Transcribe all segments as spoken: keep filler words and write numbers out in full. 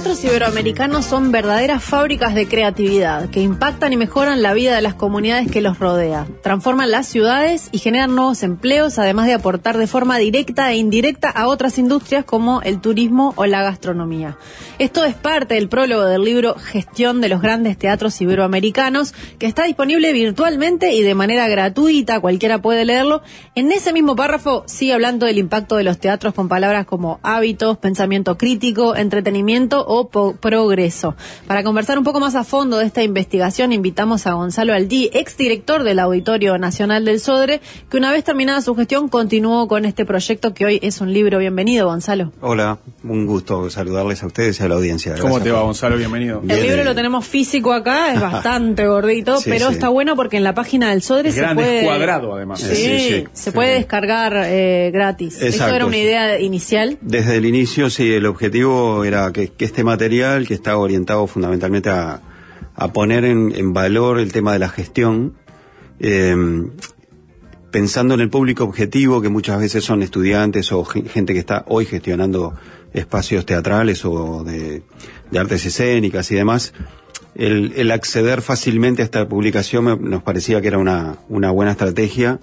teatros iberoamericanos son verdaderas fábricas de creatividad que impactan y mejoran la vida de las comunidades que los rodea, transforman las ciudades y generan nuevos empleos, además de aportar de forma directa e indirecta a otras industrias como el turismo o la gastronomía. Esto es parte del prólogo del libro Gestión de los Grandes Teatros Iberoamericanos, que está disponible virtualmente y de manera gratuita, cualquiera puede leerlo. En ese mismo párrafo sigue hablando del impacto de los teatros con palabras como hábitos, pensamiento crítico, entretenimiento o po- progreso. Para conversar un poco más a fondo de esta investigación, invitamos a Gonzalo Aldí, exdirector del Auditorio Nacional del Sodre, que una vez terminada su gestión continuó con este proyecto que hoy es un libro. Bienvenido, Gonzalo. Hola, un gusto saludarles a ustedes y a la audiencia. Gracias. ¿Cómo te va, Gonzalo? Bienvenido. El libro lo tenemos físico acá, es bastante gordito, sí, pero sí. está bueno porque en la página del Sodre Es se grande, puede... es cuadrado, además. Sí, Sí, sí, se sí. puede descargar eh, gratis. Exacto, Eso era una sí. idea inicial. Desde el inicio, sí, el objetivo era que, que este material, que está orientado fundamentalmente a, a poner en, en valor el tema de la gestión, eh, pensando en el público objetivo, que muchas veces son estudiantes o gente que está hoy gestionando espacios teatrales o de, de artes escénicas y demás, el, el acceder fácilmente a esta publicación me, nos parecía que era una, una buena estrategia.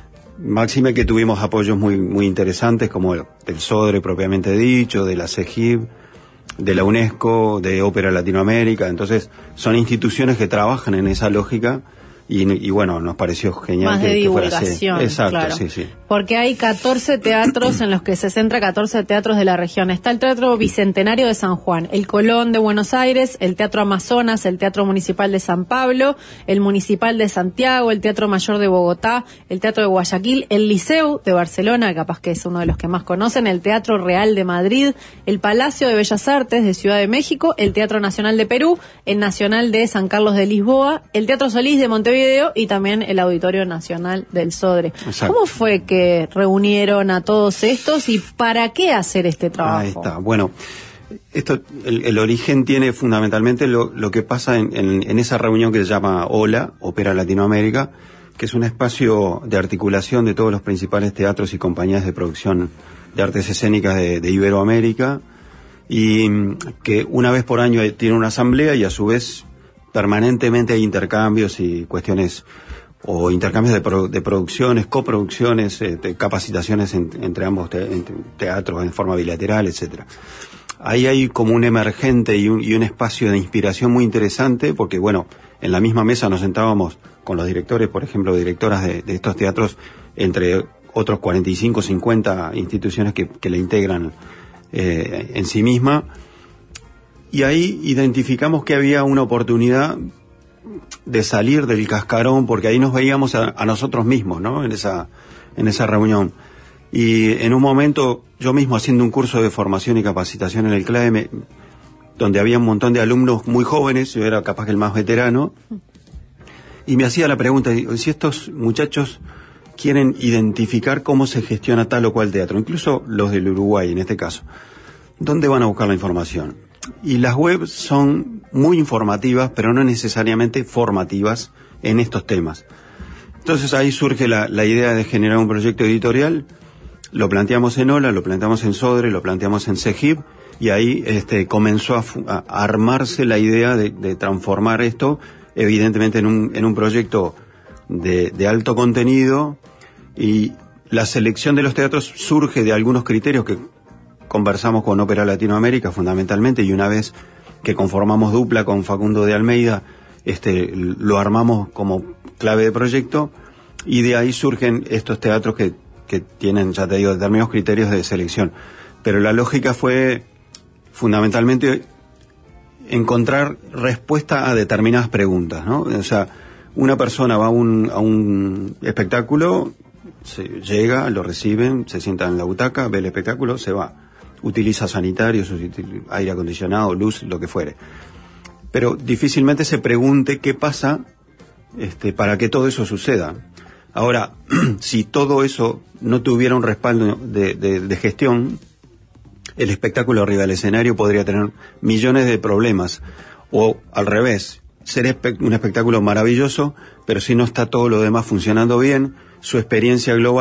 Máxime que tuvimos apoyos muy muy interesantes, como el, del Sodre propiamente dicho, de la CEGIB, de la UNESCO, de Ópera Latinoamérica. Entonces, son instituciones que trabajan en esa lógica y, y bueno, nos pareció genial. Más que, de que fuera divulgación, así. Exacto, claro. sí, sí. Porque hay catorce teatros en los que se centra catorce teatros de la región. Está el Teatro Bicentenario de San Juan, el Colón de Buenos Aires, el Teatro Amazonas, el Teatro Municipal de San Pablo, el Municipal de Santiago, el Teatro Mayor de Bogotá, el Teatro de Guayaquil, el Liceu de Barcelona, capaz que es uno de los que más conocen, el Teatro Real de Madrid, el Palacio de Bellas Artes de Ciudad de México, el Teatro Nacional de Perú, el Nacional de San Carlos de Lisboa, el Teatro Solís de Montevideo y también el Auditorio Nacional del Sodre. Exacto. ¿Cómo fue que reunieron a todos estos y para qué hacer este trabajo? Ahí está. Bueno, esto, el, el origen tiene fundamentalmente lo, lo que pasa en, en, en esa reunión que se llama OLA, Ópera Latinoamérica, que es un espacio de articulación de todos los principales teatros y compañías de producción de artes escénicas de, de Iberoamérica, y que una vez por año tiene una asamblea y a su vez permanentemente hay intercambios y cuestiones o intercambios de, pro, de producciones, coproducciones, eh, de capacitaciones en, entre ambos te, en teatros en forma bilateral, etcétera. Ahí hay como un emergente y un, y un espacio de inspiración muy interesante, porque bueno, en la misma mesa nos sentábamos con los directores, por ejemplo, directoras de, de estos teatros, entre otros cuarenta y cinco, cincuenta instituciones que, que la integran eh, en sí misma. Y ahí identificamos que había una oportunidad de salir del cascarón, porque ahí nos veíamos a, a nosotros mismos, ¿no? En esa, en esa reunión. Y en un momento, yo mismo haciendo un curso de formación y capacitación en el CLAE, me, donde había un montón de alumnos muy jóvenes, yo era capaz que el más veterano, y me hacía la pregunta, si estos muchachos quieren identificar cómo se gestiona tal o cual teatro, incluso los del Uruguay en este caso, ¿dónde van a buscar la información? Y las webs son muy informativas, pero no necesariamente formativas en estos temas. Entonces ahí surge la, la idea de generar un proyecto editorial. Lo planteamos en OLA, lo planteamos en Sodre, lo planteamos en CEGIB, y ahí este, comenzó a, a armarse la idea de, de transformar esto, evidentemente, en un, en un proyecto de, de alto contenido, y la selección de los teatros surge de algunos criterios que conversamos con Ópera Latinoamérica fundamentalmente, y una vez que conformamos dupla con Facundo de Almeida, este, lo armamos como clave de proyecto, y de ahí surgen estos teatros que, que tienen, ya te digo, determinados criterios de selección. Pero la lógica fue fundamentalmente encontrar respuesta a determinadas preguntas, ¿no? O sea, una persona va a un, a un espectáculo, se llega, lo reciben, se sienta en la butaca, ve el espectáculo, se va. Utiliza sanitarios, aire acondicionado, luz, lo que fuere. Pero difícilmente se pregunte qué pasa este, para que todo eso suceda. Ahora, si todo eso no tuviera un respaldo de, de, de gestión, el espectáculo arriba del escenario podría tener millones de problemas. O al revés, ser espe- un espectáculo maravilloso, pero si no está todo lo demás funcionando bien, su experiencia global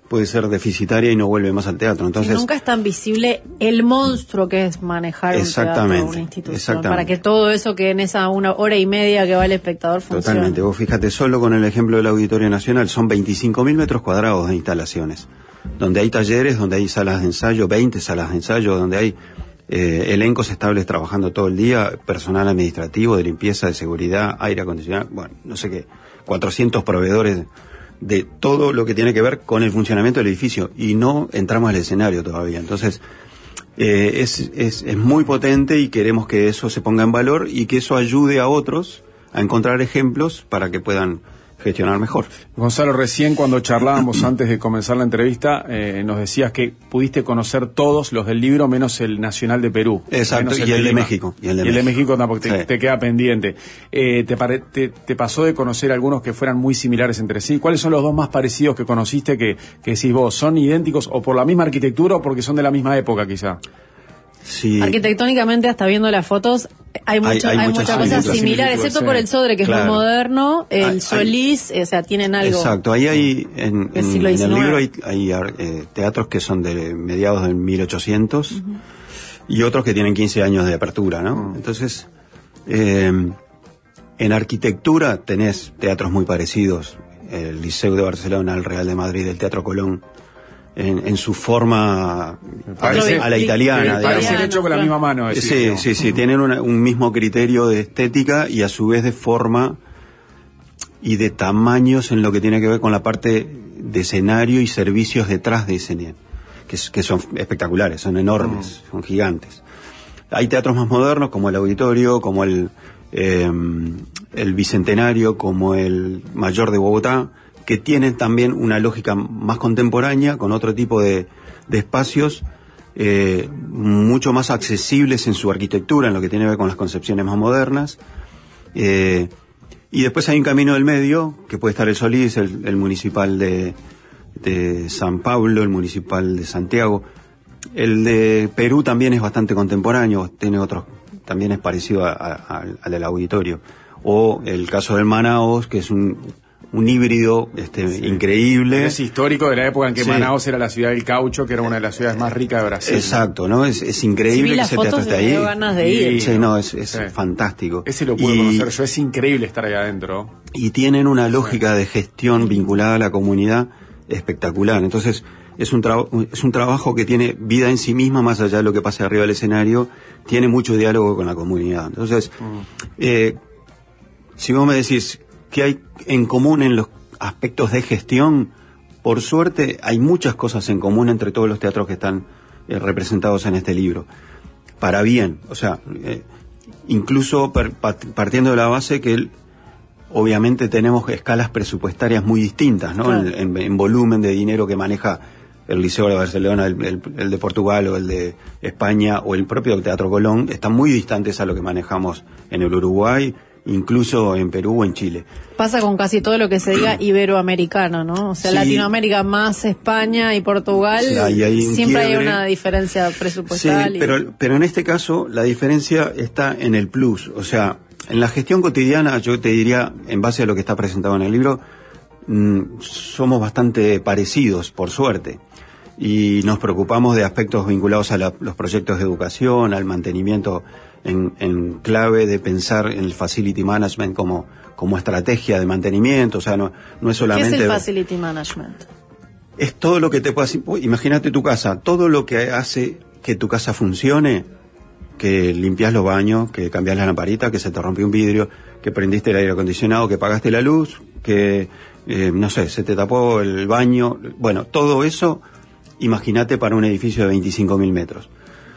puede ser deficitaria y no vuelve más al teatro. Entonces, y nunca es tan visible el monstruo que es manejar un teatro, una institución, para que todo eso que en esa una hora y media que va el espectador funcione. Totalmente. Vos fíjate, solo con el ejemplo del Auditorio Nacional, son veinticinco mil metros cuadrados de instalaciones, donde hay talleres, donde hay salas de ensayo, veinte salas de ensayo, donde hay eh, elencos estables trabajando todo el día, personal administrativo, de limpieza, de seguridad, aire acondicionado, bueno, no sé qué, cuatrocientos proveedores de todo lo que tiene que ver con el funcionamiento del edificio, y no entramos al escenario todavía. Entonces, eh, es, es, es muy potente, y queremos que eso se ponga en valor y que eso ayude a otros a encontrar ejemplos para que puedan gestionar mejor. Gonzalo, recién cuando charlábamos antes de comenzar la entrevista, eh, nos decías que pudiste conocer todos los del libro menos el Nacional de Perú. Exacto, y el, el de México. Y el de, y el de México tampoco te, sí. te queda pendiente. Eh, te, pare, te, ¿Te pasó de conocer algunos que fueran muy similares entre sí? ¿Cuáles son los dos más parecidos que conociste que, que decís vos? ¿Son idénticos o por la misma arquitectura o porque son de la misma época quizá? Sí. Arquitectónicamente, hasta viendo las fotos, hay, mucho, hay, hay, hay muchas, muchas cosas similares, excepto sí. por el Sodre, que claro. es muy moderno, el hay, Solís, hay, o sea, tienen algo. Exacto, ahí hay, en, en, en el libro hay, hay eh, teatros que son de mediados del mil ochocientos, uh-huh. y otros que tienen quince años de apertura, ¿no? Uh-huh. Entonces, eh, en arquitectura tenés teatros muy parecidos, el Liceu de Barcelona, el Real de Madrid, el Teatro Colón, En, en su forma parece, a la italiana. Parece hecho con la misma mano. Decir, sí, ¿no? sí, sí, tienen una, un mismo criterio de estética y a su vez de forma y de tamaños en lo que tiene que ver con la parte de escenario y servicios detrás de escenario, que, que son espectaculares, son enormes, mm. son gigantes. Hay teatros más modernos como el Auditorio, como el, eh, el Bicentenario, como el Mayor de Bogotá, que tienen también una lógica más contemporánea, con otro tipo de, de espacios, eh, mucho más accesibles en su arquitectura, en lo que tiene que ver con las concepciones más modernas. Eh, y después hay un camino del medio, que puede estar el Solís, el, el municipal de, de San Pablo, el municipal de Santiago. El de Perú también es bastante contemporáneo, tiene otros, también es parecido a, a, al del Auditorio. O el caso del Manaos, que es un... un híbrido este, sí. increíble. Es histórico de la época en que sí. Manaos era la ciudad del caucho, que era una de las ciudades más ricas de Brasil. Exacto, ¿no? Es, es increíble sí, que ese teatro esté ahí. Ganas de ir. Sí, no, es, es sí. fantástico. Ese lo pude y, conocer yo, es increíble estar ahí adentro. Y tienen una lógica sí. de gestión vinculada a la comunidad espectacular. Entonces, es un, tra- es un trabajo que tiene vida en sí misma, más allá de lo que pase arriba del escenario, tiene mucho diálogo con la comunidad. Entonces, mm. eh, si vos me decís, ¿qué hay en común en los aspectos de gestión? Por suerte hay muchas cosas en común entre todos los teatros que están eh, representados en este libro, para bien, o sea, eh, incluso per, partiendo de la base que el, obviamente tenemos escalas presupuestarias muy distintas, ¿no? Claro. En, en, en volumen de dinero que maneja el Liceo de Barcelona, el, el, el de Portugal o el de España o el propio Teatro Colón, están muy distantes a lo que manejamos en el Uruguay, incluso en Perú o en Chile. Pasa con casi todo lo que se diga iberoamericano, ¿no? O sea, sí. Latinoamérica más España y Portugal, sí, hay siempre quiebre. Hay una diferencia presupuestal. Sí, y... pero, pero en este caso la diferencia está en el plus. O sea, en la gestión cotidiana, yo te diría, en base a lo que está presentado en el libro, mmm, somos bastante parecidos, por suerte. Y nos preocupamos de aspectos vinculados a la, los proyectos de educación, al mantenimiento en, en clave de pensar en el facility management como, como estrategia de mantenimiento. O sea, no, no es solamente... ¿Qué es el facility management? Es todo lo que te puedas... Imagínate tu casa, todo lo que hace que tu casa funcione, que limpias los baños, que cambias la lamparita, que se te rompió un vidrio, que prendiste el aire acondicionado, que pagaste la luz, que, eh, no sé, se te tapó el baño. Bueno, todo eso... Imagínate para un edificio de veinticinco mil metros.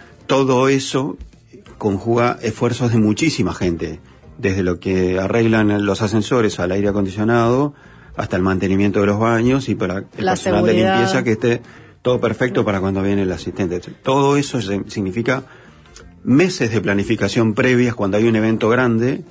Todo eso conjuga esfuerzos de muchísima gente, desde lo que arreglan los ascensores al aire acondicionado, hasta el mantenimiento de los baños y para el la personal seguridad. de limpieza que esté todo perfecto para cuando viene el asistente. Todo eso significa meses de planificación previas cuando hay un evento grande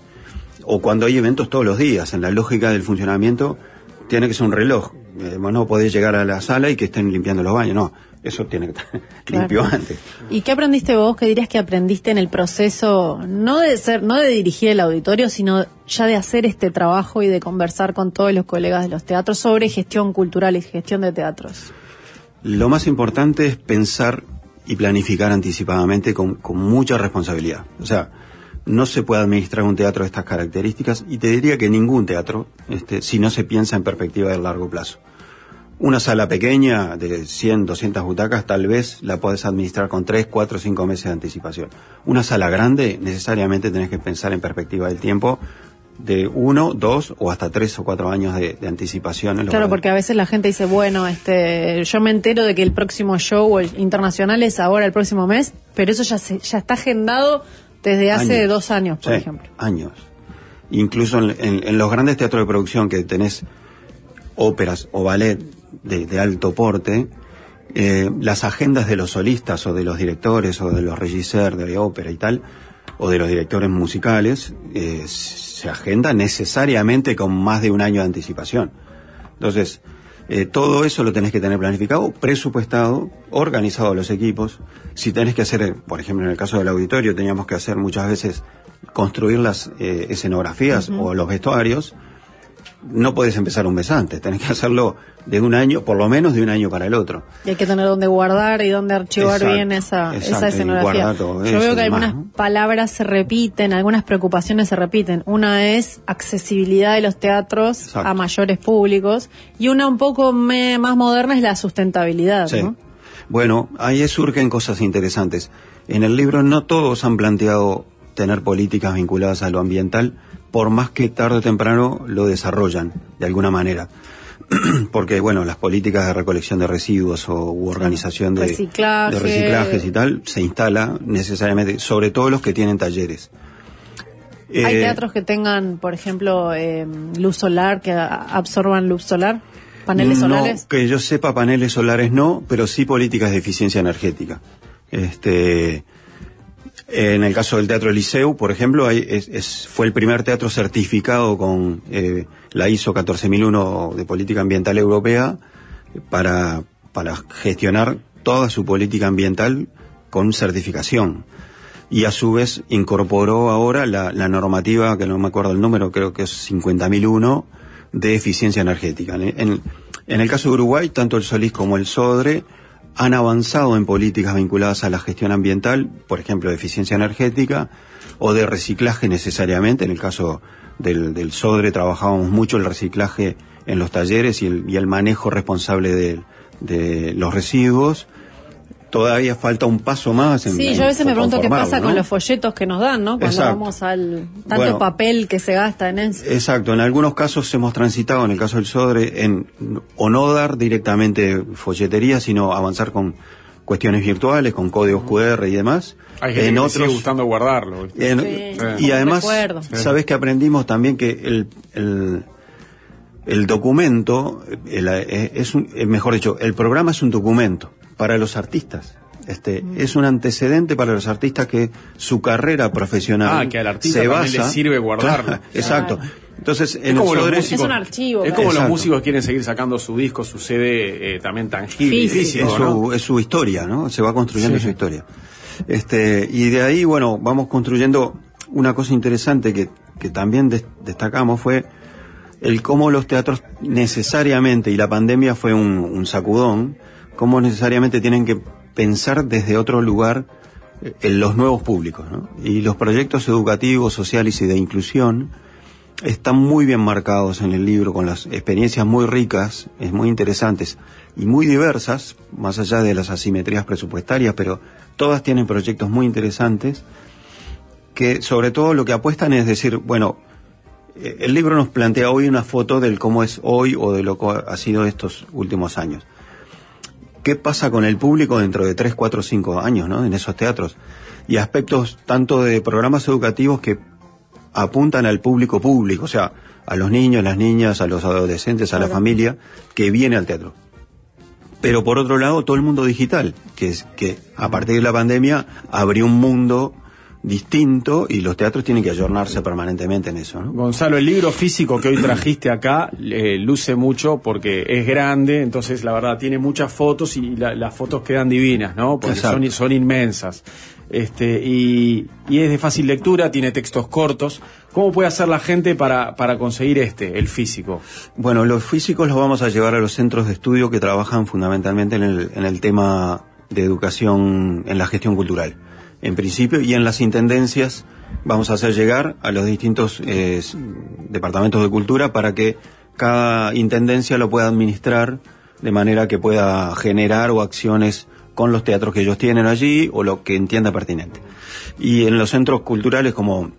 o cuando hay eventos todos los días. En la lógica del funcionamiento tiene que ser un reloj. Eh, no podés llegar a la sala y que estén limpiando los baños, no, eso tiene que estar claro. limpio antes. ¿Y qué aprendiste vos? ¿Qué dirías que aprendiste en el proceso, no de ser, no de dirigir el auditorio, sino ya de hacer este trabajo y de conversar con todos los colegas de los teatros sobre gestión cultural y gestión de teatros? Lo más importante es pensar y planificar anticipadamente con, con mucha responsabilidad. O sea, no se puede administrar un teatro de estas características, y te diría que ningún teatro, este, si no se piensa en perspectiva de largo plazo. Una sala pequeña de cien, doscientas butacas, tal vez la podés administrar con tres, cuatro, cinco meses de anticipación. Una sala grande, necesariamente tenés que pensar en perspectiva del tiempo, de uno, dos o hasta tres o cuatro años de, de anticipación. Claro, lugar. Porque a veces la gente dice, bueno, este, yo me entero de que el próximo show internacional es ahora el próximo mes, pero eso ya se, ya está agendado desde hace años. dos años, por sí, ejemplo. Años. Incluso en, en, en los grandes teatros de producción que tenés óperas o ballet de, de alto porte, eh, las agendas de los solistas o de los directores o de los regisseurs de ópera y tal, o de los directores musicales, eh, se agenda necesariamente con más de un año de anticipación. Entonces, eh, todo eso lo tenés que tener planificado, presupuestado, organizado los equipos. Si tenés que hacer, por ejemplo, en el caso del auditorio, teníamos que hacer muchas veces construir las eh, escenografías uh-huh. o los vestuarios. No podés empezar un mes antes, tenés que hacerlo de un año, por lo menos de un año para el otro. Y hay que tener dónde guardar y dónde archivar exacto, bien esa, exacto, esa escenografía. Yo eso, veo que demás, algunas ¿no? palabras se repiten, algunas preocupaciones se repiten. Una es accesibilidad de los teatros exacto. a mayores públicos, y una un poco me, más moderna es la sustentabilidad, sí. ¿no? Bueno, ahí surgen cosas interesantes. En el libro no todos han planteado tener políticas vinculadas a lo ambiental, por más que tarde o temprano lo desarrollan de alguna manera. Porque, bueno, las políticas de recolección de residuos o u organización de, Reciclaje. de reciclajes y tal, se instala necesariamente, sobre todo los que tienen talleres. ¿Hay eh, teatros que tengan, por ejemplo, eh, luz solar, que absorban luz solar? ¿Paneles no, solares? Que yo sepa, paneles solares no, pero sí políticas de eficiencia energética. Este... En el caso del Teatro Liceu, por ejemplo, hay, es, es, fue el primer teatro certificado con eh, la I S O catorce mil uno de Política Ambiental Europea para, para gestionar toda su política ambiental con certificación. Y a su vez incorporó ahora la, la normativa, que no me acuerdo el número, creo que es cincuenta mil uno, de eficiencia energética. En, en, en el caso de Uruguay, tanto el Solís como el Sodre han avanzado en políticas vinculadas a la gestión ambiental, por ejemplo, de eficiencia energética o de reciclaje necesariamente. En el caso del, del Sodre trabajábamos mucho el reciclaje en los talleres y el, y el manejo responsable de, de los residuos. Todavía falta un paso más en, sí, en yo a veces me pregunto qué pasa ¿no? con los folletos que nos dan, ¿no? Cuando exacto. vamos al tanto bueno, papel que se gasta en eso. Exacto, en algunos casos hemos transitado, en el caso del Sodre, en o no dar directamente folletería, sino avanzar con cuestiones virtuales, con códigos cu erre y demás. Hay gente en que otros, sigue gustando guardarlo. En, sí, y además, recuerdo. sabes que aprendimos también que el, el el documento el, es un, mejor dicho, el programa es un documento para los artistas. Este, mm. Es un antecedente para los artistas que su carrera profesional ah, que al artista se también basa, le sirve guardarlo. Claro, exacto. Claro. Entonces, es en como el Sodre, los músicos, es un archivo. Es como exacto. los músicos quieren seguir sacando su disco, su C D eh, también tangible. Físico, físico, es, ¿no? su, es su historia, ¿no? Se va construyendo sí. su historia. Este, y de ahí, bueno, vamos construyendo una cosa interesante que, que también des, destacamos fue el cómo los teatros necesariamente, y la pandemia fue un, un sacudón, cómo necesariamente tienen que pensar desde otro lugar en los nuevos públicos, ¿no? Y los proyectos educativos, sociales y de inclusión están muy bien marcados en el libro, con las experiencias muy ricas, es muy interesantes y muy diversas, más allá de las asimetrías presupuestarias, pero todas tienen proyectos muy interesantes que sobre todo lo que apuestan es decir, bueno, el libro nos plantea hoy una foto del cómo es hoy o de lo que ha sido estos últimos años. ¿Qué pasa con el público dentro de tres, cuatro, cinco años, ¿no? En esos teatros. Y aspectos tanto de programas educativos que apuntan al público público, o sea, a los niños, las niñas, a los adolescentes, a claro. la familia que viene al teatro. Pero por otro lado, todo el mundo digital, que es que a partir de la pandemia abrió un mundo distinto y los teatros tienen que ayornarse permanentemente en eso, ¿no? Gonzalo, el libro físico que hoy trajiste acá eh, luce mucho porque es grande, entonces la verdad tiene muchas fotos y la, las fotos quedan divinas, ¿no? Porque son, son inmensas. Este, y, y es de fácil lectura, tiene textos cortos. ¿Cómo puede hacer la gente para, para conseguir este, el físico? Bueno, los físicos los vamos a llevar a los centros de estudio que trabajan fundamentalmente en el, en el tema de educación en la gestión cultural. En principio, y en las intendencias vamos a hacer llegar a los distintos eh, departamentos de cultura para que cada intendencia lo pueda administrar de manera que pueda generar o acciones con los teatros que ellos tienen allí o lo que entienda pertinente. Y en los centros culturales como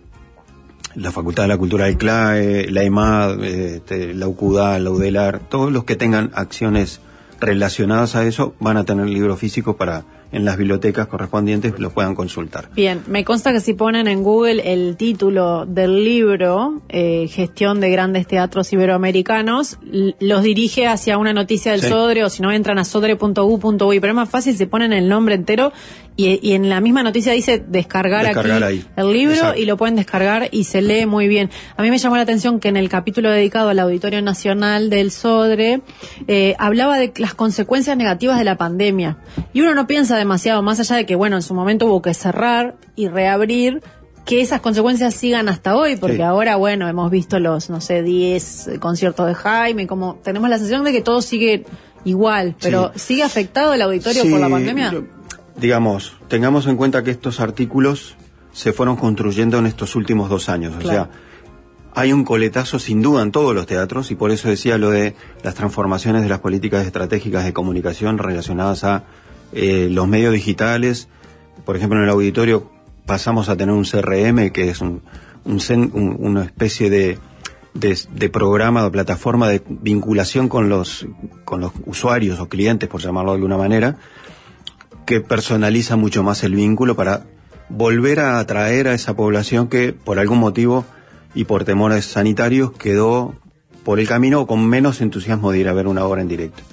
la Facultad de la Cultura del C L A E, la EMAD, este, la UCUDA, la UDELAR, todos los que tengan acciones relacionadas a eso van a tener libros físicos para en las bibliotecas correspondientes los puedan consultar. Bien, me consta que si ponen en Google el título del libro, eh, Gestión de Grandes Teatros Iberoamericanos, los dirige hacia una noticia del sí. Sodre, o si no entran a sodre punto u punto uy, pero es más fácil si ponen el nombre entero y, y en la misma noticia dice descargar, descargar aquí ahí. El libro. Exacto. Y lo pueden descargar y se lee muy bien. A mí me llamó la atención que en el capítulo dedicado al Auditorio Nacional del Sodre eh, hablaba de las consecuencias negativas de la pandemia y uno no piensa demasiado, más allá de que, bueno, en su momento hubo que cerrar y reabrir, que esas consecuencias sigan hasta hoy, porque sí. Ahora, bueno, hemos visto los, no sé, diez conciertos de Jaime, como tenemos la sensación de que todo sigue igual, pero sí. ¿Sigue afectado el auditorio sí, por la pandemia? Yo, digamos, tengamos en cuenta que estos artículos se fueron construyendo en estos últimos dos años, claro. O sea, hay un coletazo sin duda en todos los teatros y por eso decía lo de las transformaciones de las políticas estratégicas de comunicación relacionadas a Eh, los medios digitales. Por ejemplo, en el auditorio pasamos a tener un C R M, que es un, un, un una especie de, de, de programa o plataforma de vinculación con los, con los usuarios o clientes, por llamarlo de alguna manera, que personaliza mucho más el vínculo para volver a atraer a esa población que por algún motivo y por temores sanitarios quedó por el camino con menos entusiasmo de ir a ver una obra en directo.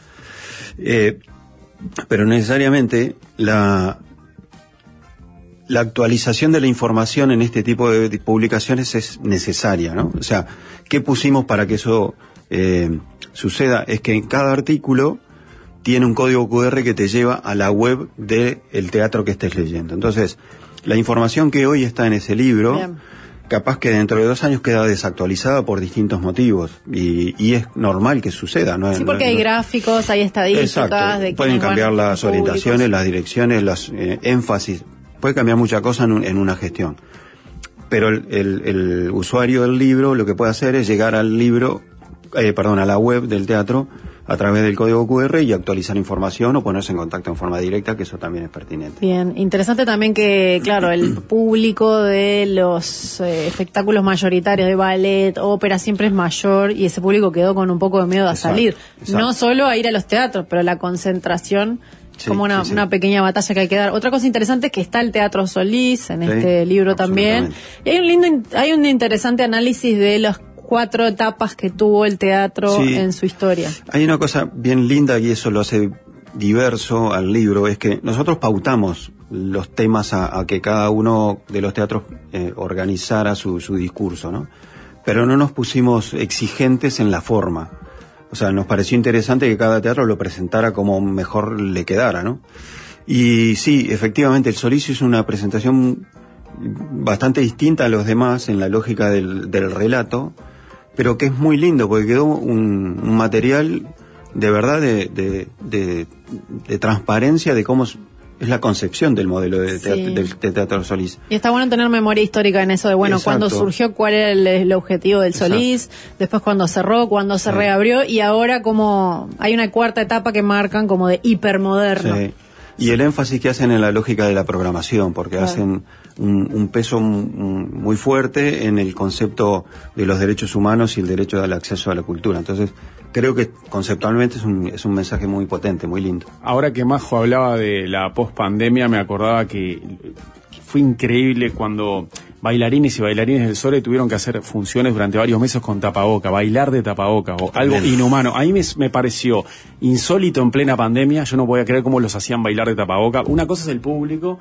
Eh, Pero necesariamente la, la actualización de la información en este tipo de, de publicaciones es necesaria, ¿no? O sea, ¿qué pusimos para que eso eh, suceda? Es que en cada artículo tiene un código cu erre que te lleva a la web del teatro que estés leyendo. Entonces, la información que hoy está en ese libro, bien, capaz que dentro de dos años queda desactualizada por distintos motivos y, y es normal que suceda, ¿no? Sí, porque no, hay no, gráficos, hay estadísticas. Exacto. De pueden cambiar las orientaciones, públicos. Las direcciones, las eh, énfasis, puede cambiar muchas cosas en, un, en una gestión. Pero el, el, el usuario del libro lo que puede hacer es llegar al libro, eh, perdón, a la web del teatro a través del código cu erre y actualizar información o ponerse en contacto en forma directa, que eso también es pertinente. Bien, interesante también que, claro, el público de los eh, espectáculos mayoritarios de ballet, ópera, siempre es mayor y ese público quedó con un poco de miedo a exacto, salir. Exacto. No solo a ir a los teatros, pero la concentración, sí, como una, sí, sí. una pequeña batalla que hay que dar. Otra cosa interesante es que está el Teatro Solís en sí, este libro también. Y hay un lindo, hay un interesante análisis de los cuatro etapas que tuvo el teatro sí. en su historia. Hay una cosa bien linda y eso lo hace diverso al libro, es que nosotros pautamos los temas a, a que cada uno de los teatros eh, organizara su, su discurso, ¿no? Pero no nos pusimos exigentes en la forma. O sea, nos pareció interesante que cada teatro lo presentara como mejor le quedara, ¿no? Y sí, efectivamente, el Solís es una presentación bastante distinta a los demás en la lógica del, del relato, pero que es muy lindo porque quedó un, un material de verdad de, de, de, de transparencia de cómo es, es la concepción del modelo de teatro, sí. del, de Teatro Solís. Y está bueno tener memoria histórica en eso de, bueno, exacto, cuándo surgió, cuál era el, el objetivo del Solís, exacto, después cuándo cerró, cuándo se sí. reabrió, y ahora como hay una cuarta etapa que marcan como de hipermoderno. Sí. Y el énfasis que hacen en la lógica de la programación, porque claro. hacen un, un peso muy fuerte en el concepto de los derechos humanos y el derecho al acceso a la cultura. Entonces, creo que conceptualmente es un, es un mensaje muy potente, muy lindo. Ahora que Majo hablaba de la pospandemia, me acordaba que, que fue increíble cuando bailarines y bailarines del Sodre tuvieron que hacer funciones durante varios meses con tapaboca, bailar de tapaboca, o algo inhumano. A mí me, me pareció insólito en plena pandemia, yo no podía creer cómo los hacían bailar de tapaboca. Una cosa es el público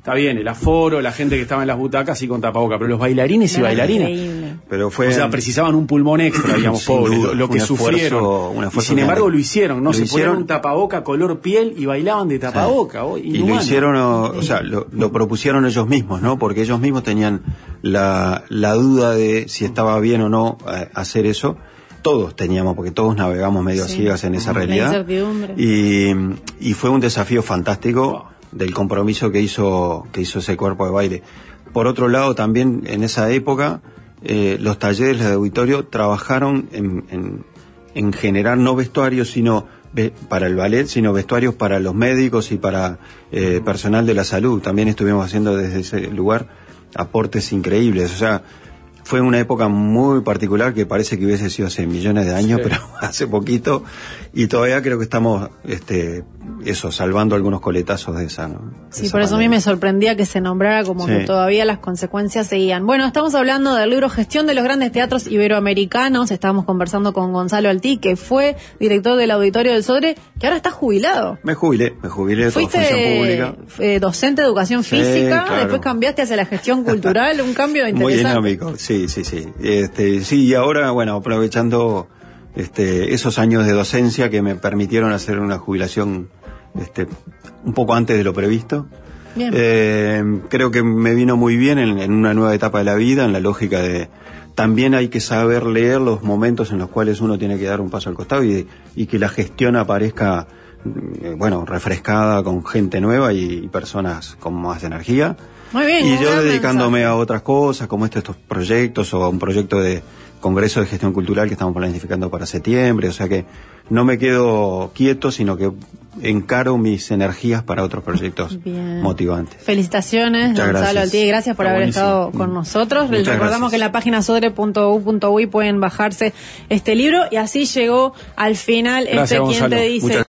Está bien, el aforo, la gente que estaba en las butacas y con tapaboca, pero los bailarines y Era bailarinas, increíble. Pero fue, o sea, precisaban un pulmón extra, digamos, Sin pobres, duda, lo, lo que un esfuerzo- sufrieron. un Y esfuerzo sin embargo tremendo. lo hicieron, ¿no? Lo Se hicieron- ponían un tapaboca color piel y bailaban de tapaboca. oh, y lo inhumano. hicieron, o, o sea, lo, lo propusieron ellos mismos, ¿no? Porque ellos mismos tenían la, la duda de si estaba bien o no eh, hacer eso. Todos teníamos, porque todos navegamos medio Sí. ciegas en esa La realidad. incertidumbre. Y, y fue un desafío fantástico del compromiso que hizo, que hizo ese cuerpo de baile. Por otro lado, también en esa época, eh, los talleres de auditorio trabajaron en, en, en generar no vestuarios, sino ve, para el ballet, sino vestuarios para los médicos y para eh, personal de la salud. También estuvimos haciendo desde ese lugar aportes increíbles. O sea, fue una época muy particular que parece que hubiese sido hace millones de años, Sí. pero hace poquito, y todavía creo que estamos, este, eso, salvando algunos coletazos de esa, ¿no? Sí, Esa por eso a mí pandemia. me sorprendía que se nombrara como Sí. que todavía las consecuencias seguían. Bueno, estamos hablando del libro Gestión de los Grandes Teatros Iberoamericanos. Estábamos conversando con Gonzalo Altí, que fue director del Auditorio del Sodre, que ahora está jubilado. Me jubilé, me jubilé de toda función Fuiste pública. eh, docente de educación Sí, física, claro. después cambiaste hacia la gestión cultural, un cambio Muy interesante. dinámico, sí, sí, sí. Este, sí, y ahora, bueno, aprovechando este, esos años de docencia que me permitieron hacer una jubilación este, un poco antes de lo previsto. Bien. Eh, creo que me vino muy bien en, en una nueva etapa de la vida, en la lógica de también hay que saber leer los momentos en los cuales uno tiene que dar un paso al costado y, y que la gestión aparezca, eh, bueno, refrescada con gente nueva y, y personas con más energía. Muy bien. Y un yo gran dedicándome mensaje. a otras cosas, como este, estos proyectos, o a un proyecto de Congreso de Gestión Cultural que estamos planificando para septiembre, o sea que no me quedo quieto, sino que encaro mis energías para otros proyectos Bien. motivantes. Felicitaciones, Muchas Gonzalo gracias. Altí, gracias por Está haber buenísimo. estado con nosotros. Les Muchas recordamos gracias. que en la página sodre punto u punto uy pueden bajarse este libro y así llegó al final Gracias, este Quien Gonzalo. te dice. Muchas